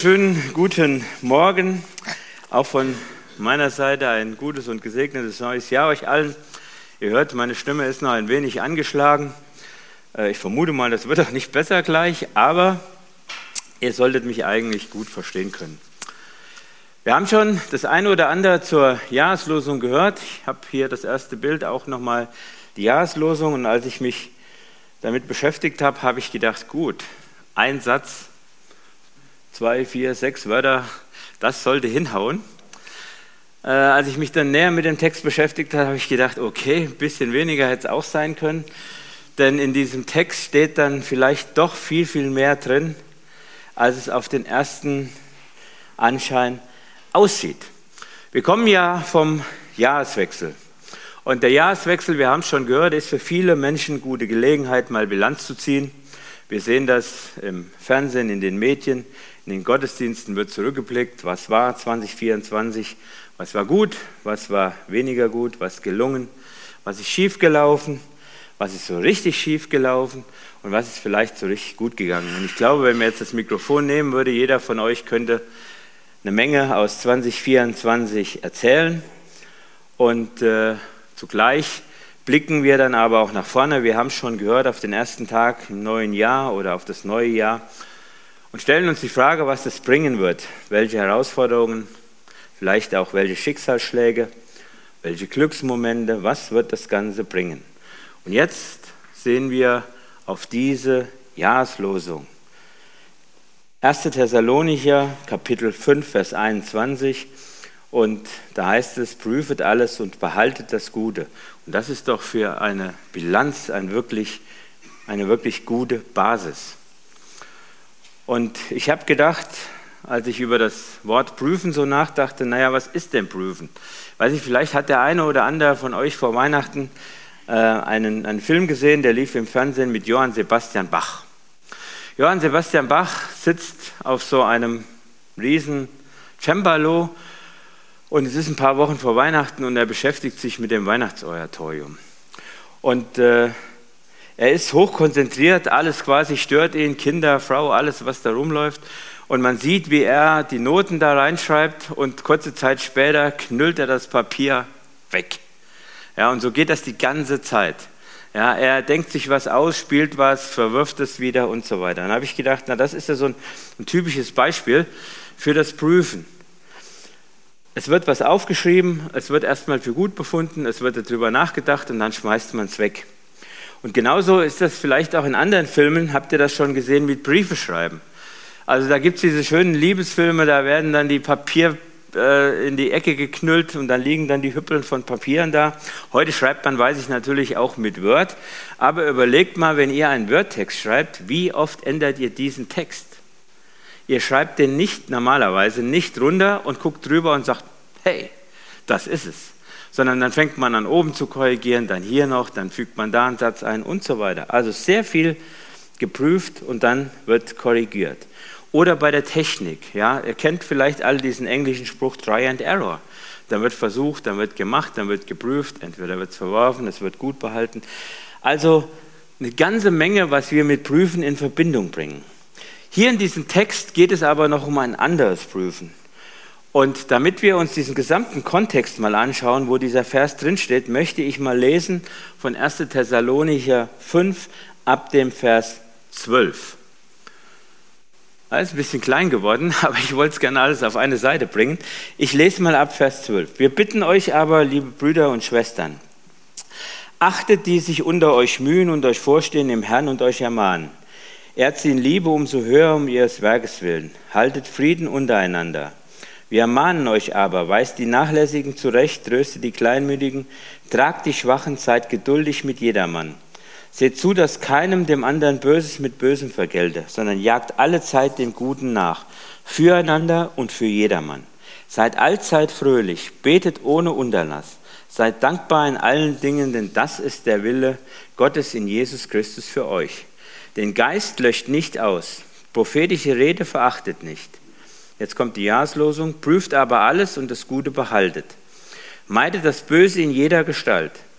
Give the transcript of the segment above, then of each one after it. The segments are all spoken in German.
Schönen guten Morgen, auch von meiner Seite ein gutes und gesegnetes neues Jahr euch allen. Ihr hört, meine Stimme ist noch ein wenig angeschlagen. Ich vermute mal, das wird auch nicht besser gleich, aber ihr solltet mich eigentlich gut verstehen können. Wir haben schon das eine oder andere zur Jahreslosung gehört. Ich habe hier das erste Bild, auch nochmal die Jahreslosung. Und als ich mich damit beschäftigt habe, habe ich gedacht, gut, ein Satz, 2, 4, 6 Wörter, das sollte hinhauen. Als ich mich dann näher mit dem Text beschäftigt habe, habe ich gedacht, okay, ein bisschen weniger hätte es auch sein können. Denn in diesem Text steht dann vielleicht doch viel, viel mehr drin, als es auf den ersten Anschein aussieht. Wir kommen ja vom Jahreswechsel. Und der Jahreswechsel, wir haben es schon gehört, ist für viele Menschen eine gute Gelegenheit, mal Bilanz zu ziehen. Wir sehen das im Fernsehen, in den Medien, in den Gottesdiensten wird zurückgeblickt, was war 2024, was war gut, was war weniger gut, was gelungen, was ist schief gelaufen, was ist so richtig schief gelaufen und was ist vielleicht so richtig gut gegangen. Und ich glaube, wenn man jetzt das Mikrofon nehmen würde, jeder von euch könnte eine Menge aus 2024 erzählen und zugleich blicken wir dann aber auch nach vorne. Wir haben es schon gehört auf den ersten Tag im neuen Jahr oder auf das neue Jahr und stellen uns die Frage, was das bringen wird, welche Herausforderungen, vielleicht auch welche Schicksalsschläge, welche Glücksmomente, was wird das Ganze bringen. Und jetzt sehen wir auf diese Jahreslosung. 1. Thessalonicher, Kapitel 5, Vers 21. Und da heißt es, prüfet alles und behaltet das Gute. Und das ist doch für eine Bilanz eine wirklich gute Basis. Und ich habe gedacht, als ich über das Wort prüfen so nachdachte, naja, was ist denn prüfen? Weiß ich, vielleicht hat der eine oder andere von euch vor Weihnachten einen Film gesehen, der lief im Fernsehen mit Johann Sebastian Bach. Johann Sebastian Bach sitzt auf so einem riesen Cembalo und es ist ein paar Wochen vor Weihnachten und er beschäftigt sich mit dem Weihnachtsoratorium. Und er ist hochkonzentriert, alles quasi stört ihn, Kinder, Frau, alles, was da rumläuft. Und man sieht, wie er die Noten da reinschreibt und kurze Zeit später knüllt er das Papier weg. Ja, und so geht das die ganze Zeit. Ja, er denkt sich was aus, spielt was, verwirft es wieder und so weiter. Dann habe ich gedacht, na, das ist ja so ein typisches Beispiel für das Prüfen. Es wird was aufgeschrieben, es wird erstmal für gut befunden, es wird darüber nachgedacht und dann schmeißt man es weg. Und genauso ist das vielleicht auch in anderen Filmen, habt ihr das schon gesehen, mit Briefe schreiben. Also da gibt es diese schönen Liebesfilme, da werden dann die Papier in die Ecke geknüllt und dann liegen dann die Hüppeln von Papieren da. Heute schreibt man, weiß ich, natürlich auch mit Word, aber überlegt mal, wenn ihr einen Word-Text schreibt, wie oft ändert ihr diesen Text? Ihr schreibt den normalerweise nicht runter und guckt drüber und sagt, hey, das ist es. Sondern dann fängt man an, oben zu korrigieren, dann hier noch, dann fügt man da einen Satz ein und so weiter. Also sehr viel geprüft und dann wird korrigiert. Oder bei der Technik, ja, ihr kennt vielleicht alle diesen englischen Spruch Try and Error. Dann wird versucht, dann wird gemacht, dann wird geprüft, entweder wird es verworfen, es wird gut behalten. Also eine ganze Menge, was wir mit Prüfen in Verbindung bringen. Hier in diesem Text geht es aber noch um ein anderes Prüfen. Und damit wir uns diesen gesamten Kontext mal anschauen, wo dieser Vers drinsteht, möchte ich mal lesen von 1. Thessalonicher 5 ab dem Vers 12. Das ist ein bisschen klein geworden, aber ich wollte es gerne alles auf eine Seite bringen. Ich lese mal ab Vers 12. Wir bitten euch aber, liebe Brüder und Schwestern, achtet, die sich unter euch mühen und euch vorstehen im Herrn und euch ermahnen. Ehrt sie in Liebe umso höher um ihres Werkes willen. Haltet Frieden untereinander. Wir ermahnen euch aber, weist die Nachlässigen zurecht, tröstet die Kleinmütigen, tragt die Schwachen, seid geduldig mit jedermann. Seht zu, dass keinem dem anderen Böses mit Bösem vergelte, sondern jagt alle Zeit dem Guten nach, füreinander und für jedermann. Seid allzeit fröhlich, betet ohne Unterlass, seid dankbar in allen Dingen, denn das ist der Wille Gottes in Jesus Christus für euch. Den Geist löscht nicht aus, prophetische Rede verachtet nicht. Jetzt kommt die Jahreslosung, prüft aber alles und das Gute behaltet. Meidet das Böse in jeder Gestalt.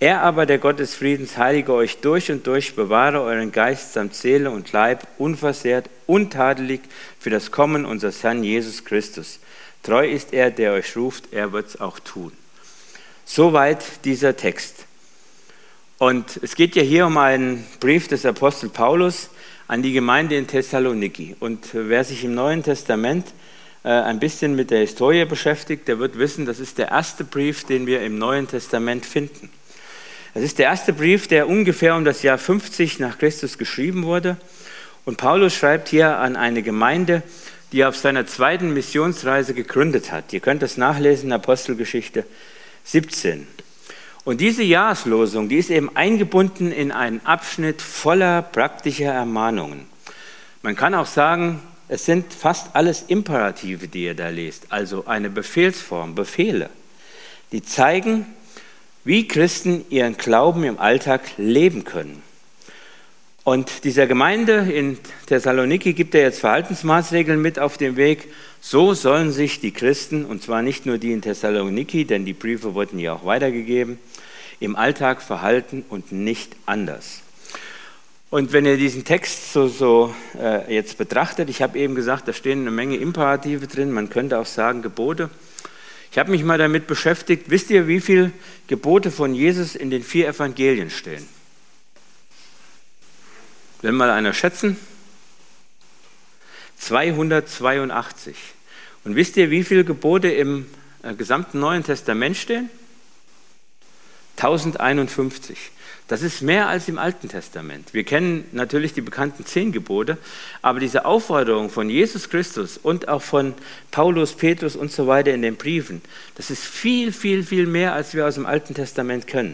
Er aber, der Gott des Friedens, heilige euch durch und durch, bewahre euren Geist samt Seele und Leib unversehrt, untadelig für das Kommen unseres Herrn Jesus Christus. Treu ist er, der euch ruft, er wird es auch tun. Soweit dieser Text. Und es geht ja hier um einen Brief des Apostel Paulus an die Gemeinde in Thessaloniki. Und wer sich im Neuen Testament ein bisschen mit der Historie beschäftigt, der wird wissen, das ist der erste Brief, den wir im Neuen Testament finden. Es ist der erste Brief, der ungefähr um das Jahr 50 nach Christus geschrieben wurde. Und Paulus schreibt hier an eine Gemeinde, die er auf seiner zweiten Missionsreise gegründet hat. Ihr könnt das nachlesen in Apostelgeschichte 17. Und diese Jahreslosung, die ist eben eingebunden in einen Abschnitt voller praktischer Ermahnungen. Man kann auch sagen, es sind fast alles Imperative, die ihr da lest, also eine Befehlsform, Befehle, die zeigen, wie Christen ihren Glauben im Alltag leben können. Und dieser Gemeinde in Thessaloniki gibt er jetzt Verhaltensmaßregeln mit auf den Weg. So sollen sich die Christen, und zwar nicht nur die in Thessaloniki, denn die Briefe wurden ja auch weitergegeben, im Alltag verhalten und nicht anders. Und wenn ihr diesen Text jetzt betrachtet, ich habe eben gesagt, da stehen eine Menge Imperative drin, man könnte auch sagen Gebote. Ich habe mich mal damit beschäftigt, wisst ihr, wie viele Gebote von Jesus in den 4 Evangelien stehen? Will mal einer schätzen? 282. Und wisst ihr, wie viele Gebote im gesamten Neuen Testament stehen? 1051. Das ist mehr als im Alten Testament. Wir kennen natürlich die bekannten 10 Gebote, aber diese Aufforderung von Jesus Christus und auch von Paulus, Petrus und so weiter in den Briefen, das ist viel, viel, viel mehr, als wir aus dem Alten Testament können.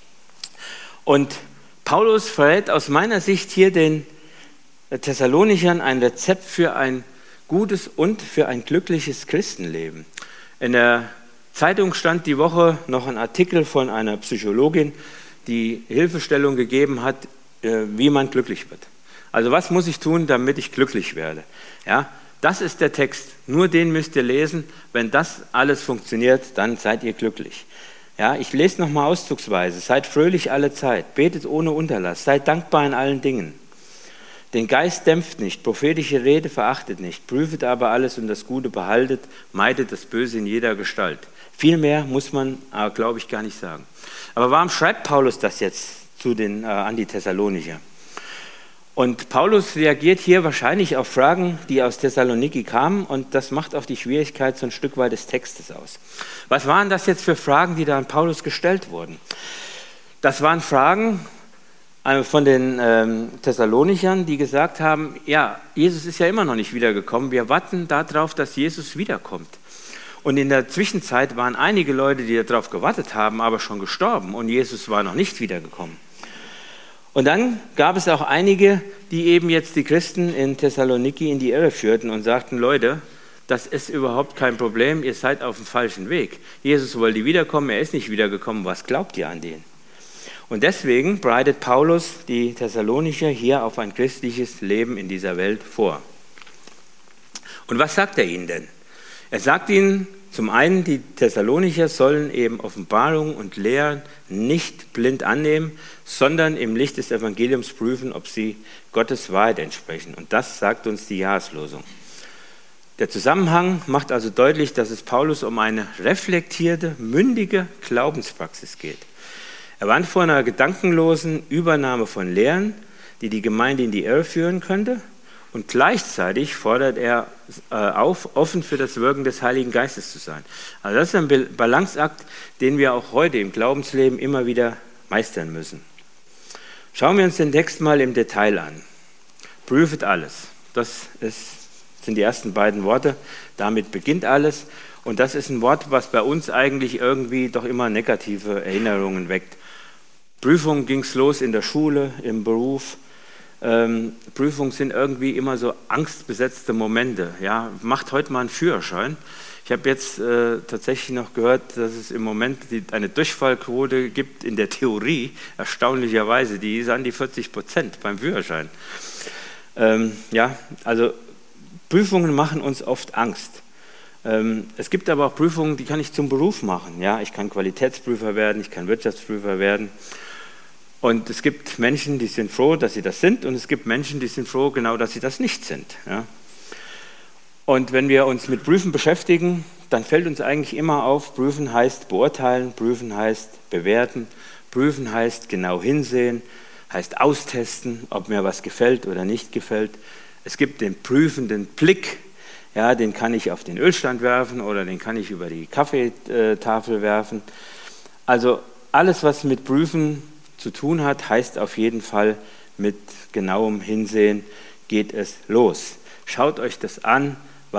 Und Paulus verrät aus meiner Sicht hier den Thessalonichern ein Rezept für ein gutes und für ein glückliches Christenleben. In der Zeitung stand die Woche noch ein Artikel von einer Psychologin, die Hilfestellung gegeben hat, wie man glücklich wird. Also was muss ich tun, damit ich glücklich werde? Ja, das ist der Text. Nur den müsst ihr lesen. Wenn das alles funktioniert, dann seid ihr glücklich. Ja, ich lese nochmal auszugsweise. Seid fröhlich alle Zeit, betet ohne Unterlass, seid dankbar in allen Dingen. Den Geist dämpft nicht, prophetische Rede verachtet nicht, prüfet aber alles und das Gute behaltet, meidet das Böse in jeder Gestalt. Viel mehr muss man, glaube ich, gar nicht sagen. Aber warum schreibt Paulus das jetzt an die Thessalonicher? Und Paulus reagiert hier wahrscheinlich auf Fragen, die aus Thessaloniki kamen, und das macht auch die Schwierigkeit so ein Stück weit des Textes aus. Was waren das jetzt für Fragen, die da an Paulus gestellt wurden? Das waren Fragen von den Thessalonichern, die gesagt haben, ja, Jesus ist ja immer noch nicht wiedergekommen, wir warten darauf, dass Jesus wiederkommt. Und in der Zwischenzeit waren einige Leute, die darauf gewartet haben, aber schon gestorben und Jesus war noch nicht wiedergekommen. Und dann gab es auch einige, die eben jetzt die Christen in Thessaloniki in die Irre führten und sagten, Leute, das ist überhaupt kein Problem, ihr seid auf dem falschen Weg. Jesus wollte wiederkommen, er ist nicht wiedergekommen, was glaubt ihr an den? Und deswegen bereitet Paulus die Thessalonicher hier auf ein christliches Leben in dieser Welt vor. Und was sagt er ihnen denn? Er sagt ihnen zum einen, die Thessalonicher sollen eben Offenbarung und Lehren nicht blind annehmen, sondern im Licht des Evangeliums prüfen, ob sie Gottes Wahrheit entsprechen. Und das sagt uns die Jahreslosung. Der Zusammenhang macht also deutlich, dass es Paulus um eine reflektierte, mündige Glaubenspraxis geht. Er warnt vor einer gedankenlosen Übernahme von Lehren, die die Gemeinde in die Irre führen könnte. Und gleichzeitig fordert er auf, offen für das Wirken des Heiligen Geistes zu sein. Also das ist ein Balanceakt, den wir auch heute im Glaubensleben immer wieder meistern müssen. Schauen wir uns den Text mal im Detail an. Prüfet alles. Das sind die ersten beiden Worte. Damit beginnt alles. Und das ist ein Wort, was bei uns eigentlich irgendwie doch immer negative Erinnerungen weckt. Prüfung ging es los in der Schule, im Beruf. Prüfungen sind irgendwie immer so angstbesetzte Momente. Ja, macht heute mal einen Führerschein. Ich habe jetzt tatsächlich noch gehört, dass es im Moment eine Durchfallquote gibt in der Theorie, erstaunlicherweise, die ist an die 40% beim Führerschein. Ja, also Prüfungen machen uns oft Angst. Es gibt aber auch Prüfungen, die kann ich zum Beruf machen. Ja, ich kann Qualitätsprüfer werden, ich kann Wirtschaftsprüfer werden. Und es gibt Menschen, die sind froh, dass sie das sind, und es gibt Menschen, die sind froh, genau, dass sie das nicht sind. Ja. Und wenn wir uns mit Prüfen beschäftigen, dann fällt uns eigentlich immer auf, prüfen heißt beurteilen, prüfen heißt bewerten, prüfen heißt genau hinsehen, heißt austesten, ob mir was gefällt oder nicht gefällt. Es gibt den prüfenden Blick, ja, den kann ich auf den Ölstand werfen oder den kann ich über die Kaffeetafel werfen. Also alles, was mit Prüfen zu tun hat, heißt auf jeden Fall mit genauem Hinsehen geht es los. Schaut euch das an,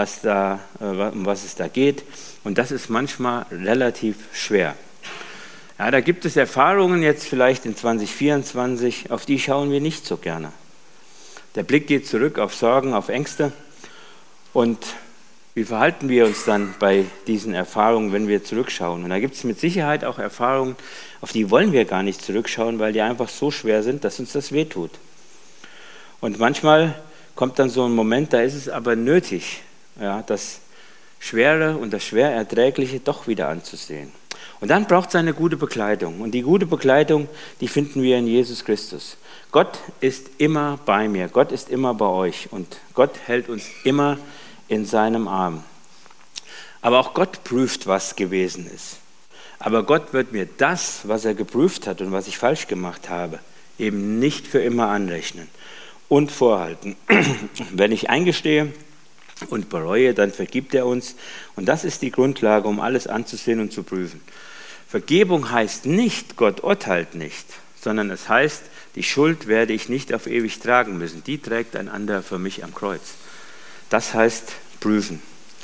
um was es da geht, und das ist manchmal relativ schwer. Ja, da gibt es Erfahrungen jetzt vielleicht in 2024, auf die schauen wir nicht so gerne. Der Blick geht zurück auf Sorgen, auf Ängste. Und wie verhalten wir uns dann bei diesen Erfahrungen, wenn wir zurückschauen? Und da gibt es mit Sicherheit auch Erfahrungen, auf die wollen wir gar nicht zurückschauen, weil die einfach so schwer sind, dass uns das wehtut. Und manchmal kommt dann so ein Moment, da ist es aber nötig, ja, das Schwere und das Schwererträgliche doch wieder anzusehen. Und dann braucht es eine gute Begleitung. Und die gute Begleitung, die finden wir in Jesus Christus. Gott ist immer bei mir, Gott ist immer bei euch, und Gott hält uns immer in seinem Arm. Aber auch Gott prüft, was gewesen ist. Aber Gott wird mir das, was er geprüft hat und was ich falsch gemacht habe, eben nicht für immer anrechnen und vorhalten. Wenn ich eingestehe und bereue, dann vergibt er uns. Und das ist die Grundlage, um alles anzusehen und zu prüfen. Vergebung heißt nicht, Gott urteilt nicht, sondern es heißt, die Schuld werde ich nicht auf ewig tragen müssen. Die trägt ein anderer für mich am Kreuz. Das heißt prüfen.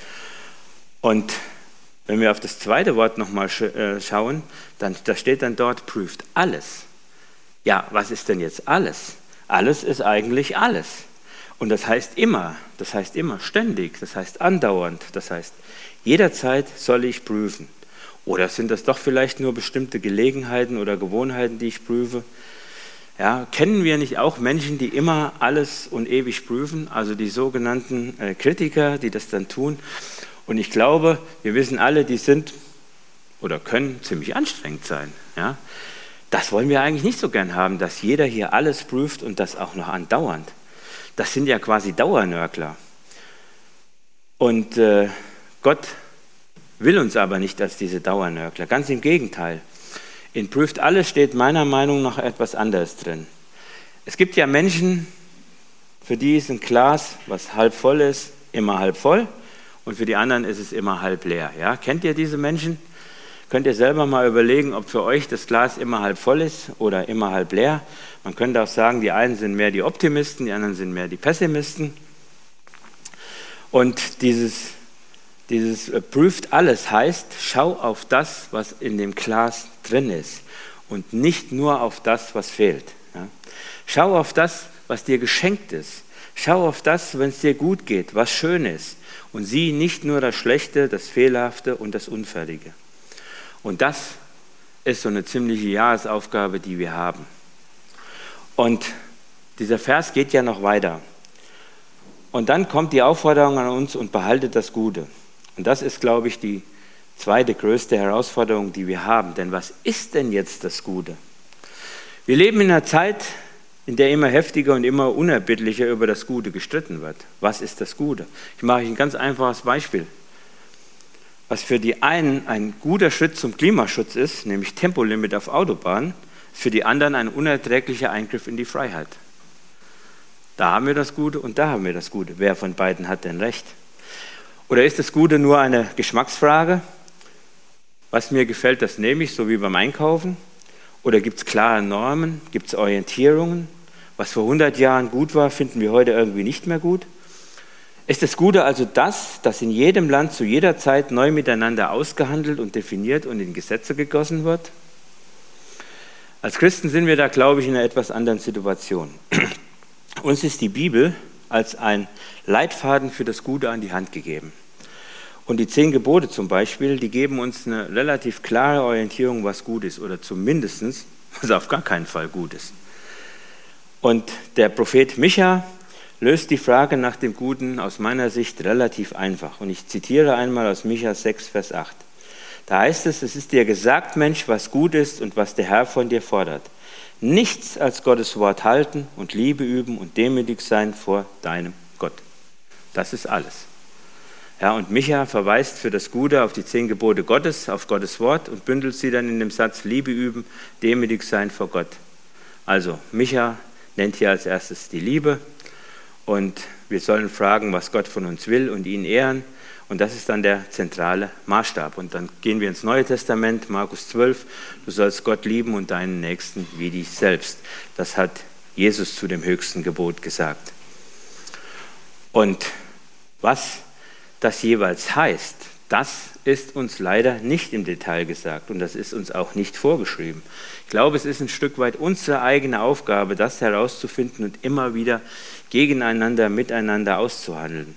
Und wenn wir auf das zweite Wort nochmal schauen, dann da steht dann dort, prüft alles. Ja, was ist denn jetzt alles? Alles ist eigentlich alles. Und das heißt immer, ständig, das heißt andauernd, das heißt jederzeit soll ich prüfen. Oder sind das doch vielleicht nur bestimmte Gelegenheiten oder Gewohnheiten, die ich prüfe? Ja, kennen wir nicht auch Menschen, die immer alles und ewig prüfen, also die sogenannten Kritiker, die das dann tun? Und ich glaube, wir wissen alle, die sind oder können ziemlich anstrengend sein. Ja? Das wollen wir eigentlich nicht so gern haben, dass jeder hier alles prüft und das auch noch andauernd. Das sind ja quasi Dauernörgler. Und Gott will uns aber nicht als diese Dauernörgler, ganz im Gegenteil. In prüft alles steht meiner Meinung nach etwas anderes drin. Es gibt ja Menschen, für die ist ein Glas, was halb voll ist, immer halb voll, und für die anderen ist es immer halb leer. Ja? Kennt ihr diese Menschen? Könnt ihr selber mal überlegen, ob für euch das Glas immer halb voll ist oder immer halb leer. Man könnte auch sagen, die einen sind mehr die Optimisten, die anderen sind mehr die Pessimisten. Und dieses prüft alles heißt, schau auf das, was in dem Glas drin ist und nicht nur auf das, was fehlt. Ja? Schau auf das, was dir geschenkt ist. Schau auf das, wenn es dir gut geht, was schön ist. Und sieh nicht nur das Schlechte, das Fehlerhafte und das Unfertige. Und das ist so eine ziemliche Jahresaufgabe, die wir haben. Und dieser Vers geht ja noch weiter. Und dann kommt die Aufforderung an uns, und behaltet das Gute. Und das ist, glaube ich, die zweite größte Herausforderung, die wir haben. Denn was ist denn jetzt das Gute? Wir leben in einer Zeit, in der immer heftiger und immer unerbittlicher über das Gute gestritten wird. Was ist das Gute? Ich mache euch ein ganz einfaches Beispiel. Was für die einen ein guter Schritt zum Klimaschutz ist, nämlich Tempolimit auf Autobahnen, ist für die anderen ein unerträglicher Eingriff in die Freiheit. Da haben wir das Gute und da haben wir das Gute. Wer von beiden hat denn recht? Oder ist das Gute nur eine Geschmacksfrage? Was mir gefällt, das nehme ich, so wie beim Einkaufen? Oder gibt es klare Normen? Gibt es Orientierungen? Was vor 100 Jahren gut war, finden wir heute irgendwie nicht mehr gut? Ist das Gute also das, das in jedem Land zu jeder Zeit neu miteinander ausgehandelt und definiert und in Gesetze gegossen wird? Als Christen sind wir da, glaube ich, in einer etwas anderen Situation. Uns ist die Bibel als ein Leitfaden für das Gute an die Hand gegeben. Und die 10 Gebote zum Beispiel, die geben uns eine relativ klare Orientierung, was gut ist, oder zumindest, was auf gar keinen Fall gut ist. Und der Prophet Micha löst die Frage nach dem Guten aus meiner Sicht relativ einfach. Und ich zitiere einmal aus Micha 6, Vers 8. Da heißt es, es ist dir gesagt, Mensch, was gut ist und was der Herr von dir fordert. Nichts als Gottes Wort halten und Liebe üben und demütig sein vor deinem Gott. Das ist alles. Ja, und Micha verweist für das Gute auf die 10 Gebote Gottes, auf Gottes Wort und bündelt sie dann in dem Satz Liebe üben, demütig sein vor Gott. Also Micha nennt hier als erstes die Liebe und wir sollen fragen, was Gott von uns will und ihn ehren. Und das ist dann der zentrale Maßstab. Und dann gehen wir ins Neue Testament, Markus 12, du sollst Gott lieben und deinen Nächsten wie dich selbst. Das hat Jesus zu dem höchsten Gebot gesagt. Und was das jeweils heißt, das ist uns leider nicht im Detail gesagt und das ist uns auch nicht vorgeschrieben. Ich glaube, es ist ein Stück weit unsere eigene Aufgabe, das herauszufinden und immer wieder gegeneinander, miteinander auszuhandeln.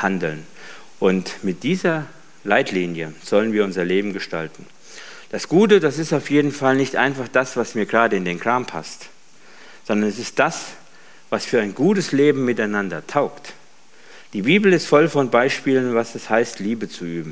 Und mit dieser Leitlinie sollen wir unser Leben gestalten. Das Gute, das ist auf jeden Fall nicht einfach das, was mir gerade in den Kram passt, sondern es ist das, was für ein gutes Leben miteinander taugt. Die Bibel ist voll von Beispielen, was es heißt, Liebe zu üben.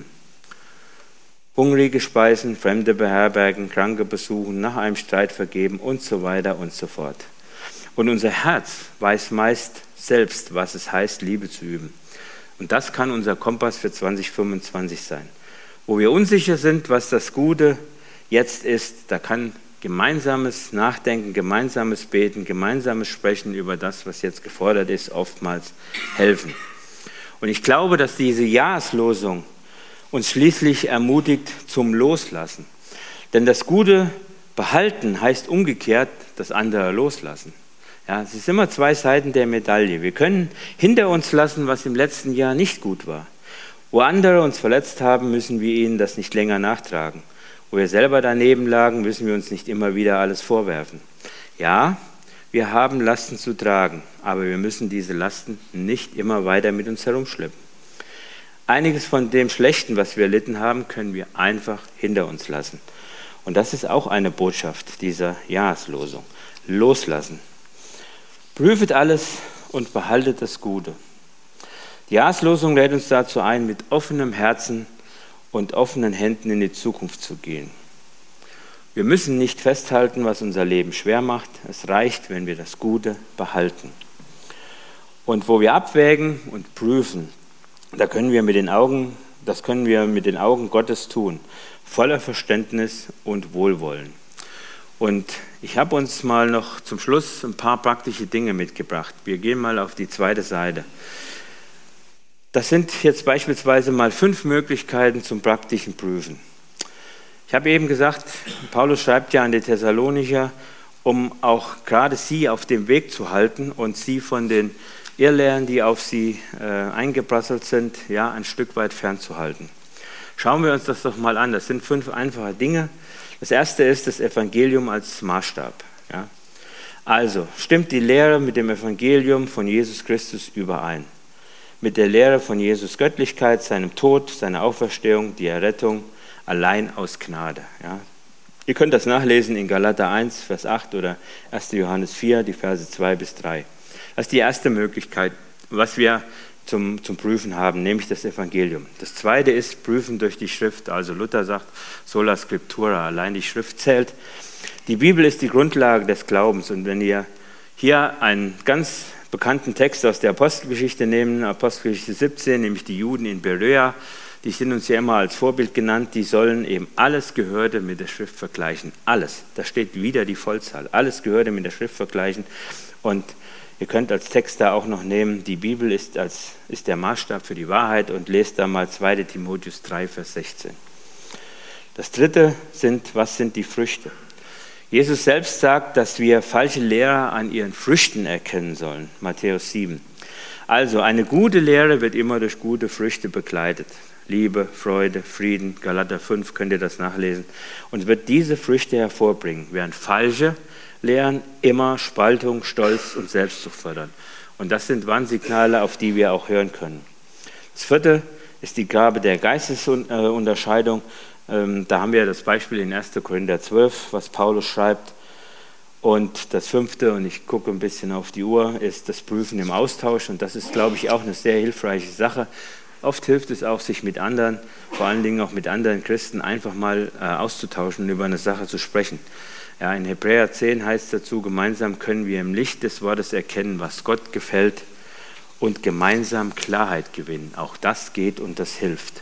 Hungrige speisen, Fremde beherbergen, Kranke besuchen, nach einem Streit vergeben und so weiter und so fort. Und unser Herz weiß meist selbst, was es heißt, Liebe zu üben. Und das kann unser Kompass für 2025 sein. Wo wir unsicher sind, was das Gute jetzt ist, da kann gemeinsames Nachdenken, gemeinsames Beten, gemeinsames Sprechen über das, was jetzt gefordert ist, oftmals helfen. Und ich glaube, dass diese Jahreslosung uns schließlich ermutigt zum Loslassen. Denn das Gute behalten heißt umgekehrt das andere loslassen. Ja, es ist immer 2 Seiten der Medaille. Wir können hinter uns lassen, was im letzten Jahr nicht gut war. Wo andere uns verletzt haben, müssen wir ihnen das nicht länger nachtragen. Wo wir selber daneben lagen, müssen wir uns nicht immer wieder alles vorwerfen. Ja, wir haben Lasten zu tragen, aber wir müssen diese Lasten nicht immer weiter mit uns herumschleppen. Einiges von dem Schlechten, was wir erlitten haben, können wir einfach hinter uns lassen. Und das ist auch eine Botschaft dieser Jahreslosung. Loslassen. Prüfet alles und behaltet das Gute. Die Jahreslosung lädt uns dazu ein, mit offenem Herzen und offenen Händen in die Zukunft zu gehen. Wir müssen nicht festhalten, was unser Leben schwer macht. Es reicht, wenn wir das Gute behalten. Und wo wir abwägen und prüfen, das können wir mit den Augen Gottes tun, voller Verständnis und Wohlwollen. Und ich habe uns mal noch zum Schluss ein paar praktische Dinge mitgebracht. Wir gehen mal auf die zweite Seite. Das sind jetzt beispielsweise mal 5 Möglichkeiten zum praktischen Prüfen. Ich habe eben gesagt, Paulus schreibt ja an die Thessalonicher, um auch gerade sie auf dem Weg zu halten und sie von den Irrlehren, die auf sie eingeprasselt sind, ja, ein Stück weit fernzuhalten. Schauen wir uns das doch mal an. Das sind 5 einfache Dinge. Das erste ist das Evangelium als Maßstab. Ja. Also, stimmt die Lehre mit dem Evangelium von Jesus Christus überein? Mit der Lehre von Jesus Göttlichkeit, seinem Tod, seiner Auferstehung, die Errettung, allein aus Gnade. Ja. Ihr könnt das nachlesen in Galater 1, Vers 8 oder 1. Johannes 4, die Verse 2 bis 3. Das ist die erste Möglichkeit, was wir zum Prüfen haben, nämlich das Evangelium. Das zweite ist Prüfen durch die Schrift. Also Luther sagt, sola scriptura, allein die Schrift zählt. Die Bibel ist die Grundlage des Glaubens. Und wenn ihr hier einen ganz bekannten Text aus der Apostelgeschichte nehmen, Apostelgeschichte 17, nämlich die Juden in Berea, die sind uns ja immer als Vorbild genannt, die sollen eben alles Gehörte mit der Schrift vergleichen. Alles. Da steht wieder die Vollzahl. Alles Gehörte mit der Schrift vergleichen. Und ihr könnt als Text da auch noch nehmen, die Bibel ist der Maßstab für die Wahrheit und lest da mal 2. Timotheus 3, Vers 16. Das dritte was sind die Früchte? Jesus selbst sagt, dass wir falsche Lehrer an ihren Früchten erkennen sollen. Matthäus 7. Also eine gute Lehre wird immer durch gute Früchte begleitet. Liebe, Freude, Frieden, Galater 5 könnt ihr das nachlesen. Und wird diese Früchte hervorbringen, während falsche Lehren immer Spaltung, Stolz und Selbstsucht fördern. Und das sind Warnsignale, auf die wir auch hören können. Das vierte ist die Gabe der Geistesunterscheidung. Da haben wir das Beispiel in 1. Korinther 12, was Paulus schreibt. Und das 5., und ich gucke ein bisschen auf die Uhr, ist das Prüfen im Austausch. Und das ist, glaube ich, auch eine sehr hilfreiche Sache. Oft hilft es auch, sich mit anderen, vor allen Dingen auch mit anderen Christen, einfach mal auszutauschen und über eine Sache zu sprechen. Ja, in Hebräer 10 heißt es dazu, gemeinsam können wir im Licht des Wortes erkennen, was Gott gefällt und gemeinsam Klarheit gewinnen. Auch das geht und das hilft.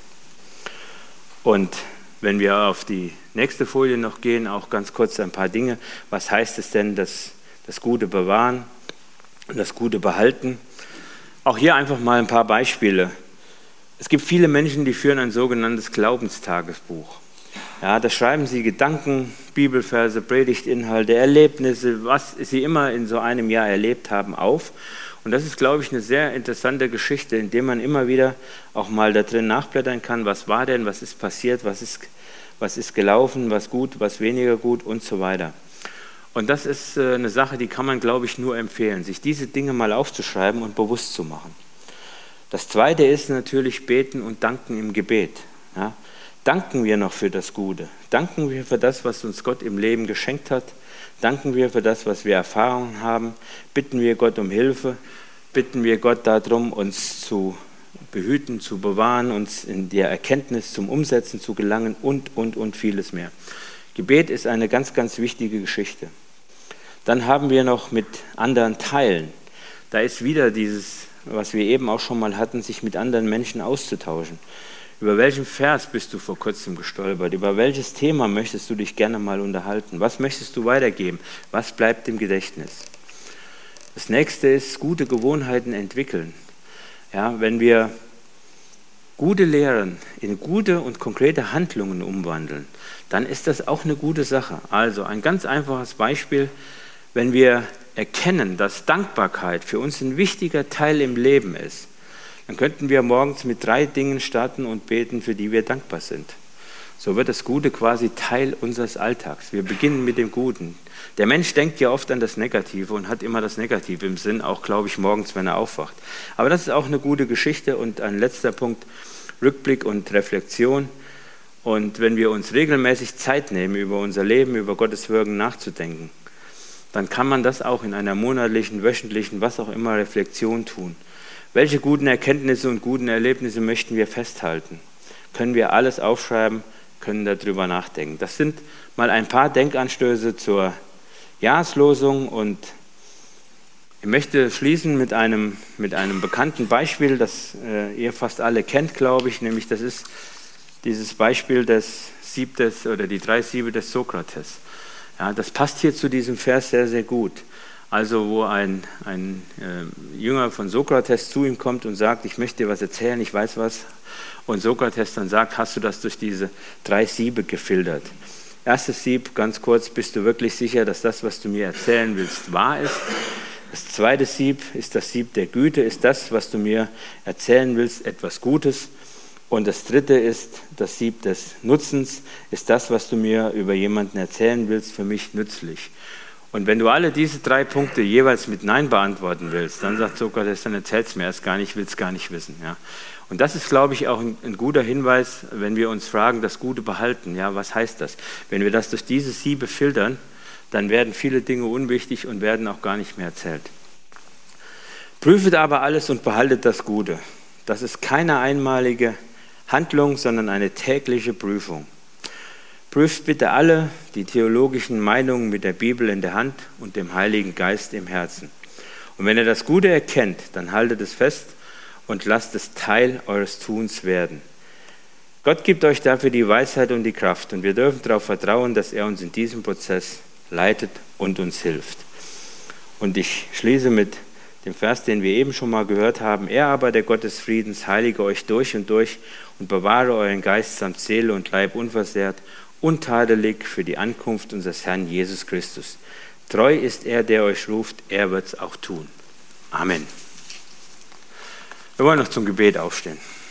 Und wenn wir auf die nächste Folie noch gehen, auch ganz kurz ein paar Dinge. Was heißt es denn, das Gute bewahren und das Gute behalten? Auch hier einfach mal ein paar Beispiele. Es gibt viele Menschen, die führen ein sogenanntes Glaubenstagesbuch. Ja, da schreiben sie Gedanken, Bibelverse, Predigtinhalte, Erlebnisse, was sie immer in so einem Jahr erlebt haben, auf. Und das ist, glaube ich, eine sehr interessante Geschichte, in der man immer wieder auch mal da drin nachblättern kann, was war denn, was ist passiert, was ist gelaufen, was gut, was weniger gut und so weiter. Und das ist eine Sache, die kann man, glaube ich, nur empfehlen, sich diese Dinge mal aufzuschreiben und bewusst zu machen. Das Zweite ist natürlich beten und danken im Gebet. Ja? Danken wir noch für das Gute. Danken wir für das, was uns Gott im Leben geschenkt hat. Danken wir für das, was wir erfahren haben. Bitten wir Gott um Hilfe. Bitten wir Gott darum, uns zu behüten, zu bewahren, uns in der Erkenntnis zum Umsetzen zu gelangen und vieles mehr. Gebet ist eine ganz, ganz wichtige Geschichte. Dann haben wir noch mit anderen teilen. Da ist wieder dieses, was wir eben auch schon mal hatten, sich mit anderen Menschen auszutauschen. Über welchen Vers bist du vor kurzem gestolpert? Über welches Thema möchtest du dich gerne mal unterhalten? Was möchtest du weitergeben? Was bleibt im Gedächtnis? Das nächste ist, gute Gewohnheiten entwickeln. Ja, wenn wir gute Lehren in gute und konkrete Handlungen umwandeln, dann ist das auch eine gute Sache. Also ein ganz einfaches Beispiel, wenn wir erkennen, dass Dankbarkeit für uns ein wichtiger Teil im Leben ist, dann könnten wir morgens mit 3 Dingen starten und beten, für die wir dankbar sind. So wird das Gute quasi Teil unseres Alltags. Wir beginnen mit dem Guten. Der Mensch denkt ja oft an das Negative und hat immer das Negative im Sinn, auch, glaube ich, morgens, wenn er aufwacht. Aber das ist auch eine gute Geschichte. Und ein letzter Punkt, Rückblick und Reflexion. Und wenn wir uns regelmäßig Zeit nehmen, über unser Leben, über Gottes Wirken nachzudenken, dann kann man das auch in einer monatlichen, wöchentlichen, was auch immer, Reflexion tun. Welche guten Erkenntnisse und guten Erlebnisse möchten wir festhalten? Können wir alles aufschreiben, können darüber nachdenken. Das sind mal ein paar Denkanstöße zur Jahreslosung und ich möchte schließen mit einem bekannten Beispiel, das ihr fast alle kennt, glaube ich, nämlich das ist dieses Beispiel des Sieb oder die 3 Siebe des Sokrates. Ja, das passt hier zu diesem Vers sehr, sehr gut. Also wo ein Jünger von Sokrates zu ihm kommt und sagt, ich möchte dir was erzählen, ich weiß was. Und Sokrates dann sagt, hast du das durch diese 3 Siebe gefiltert? Erstes Sieb, ganz kurz, bist du wirklich sicher, dass das, was du mir erzählen willst, wahr ist? Das zweite Sieb ist das Sieb der Güte, ist das, was du mir erzählen willst, etwas Gutes? Und das dritte ist das Sieb des Nutzens, ist das, was du mir über jemanden erzählen willst, für mich nützlich? Und wenn du alle diese 3 Punkte jeweils mit Nein beantworten willst, dann sagt Sokrates, dann erzähl's mir erst gar nicht, will's gar nicht wissen. Ja. Und das ist, glaube ich, auch ein guter Hinweis, wenn wir uns fragen, das Gute behalten. Ja, was heißt das? Wenn wir das durch diese Siebe filtern, dann werden viele Dinge unwichtig und werden auch gar nicht mehr erzählt. Prüfet aber alles und behaltet das Gute. Das ist keine einmalige Handlung, sondern eine tägliche Prüfung. Prüft bitte alle die theologischen Meinungen mit der Bibel in der Hand und dem Heiligen Geist im Herzen. Und wenn ihr das Gute erkennt, dann haltet es fest und lasst es Teil eures Tuns werden. Gott gibt euch dafür die Weisheit und die Kraft und wir dürfen darauf vertrauen, dass er uns in diesem Prozess leitet und uns hilft. Und ich schließe mit dem Vers, den wir eben schon mal gehört haben. Er aber, der Gott des Friedens, heilige euch durch und durch und bewahre euren Geist samt Seele und Leib unversehrt, untadelig für die Ankunft unseres Herrn Jesus Christus. Treu ist er, der euch ruft, er wird es auch tun. Amen. Wir wollen noch zum Gebet aufstehen.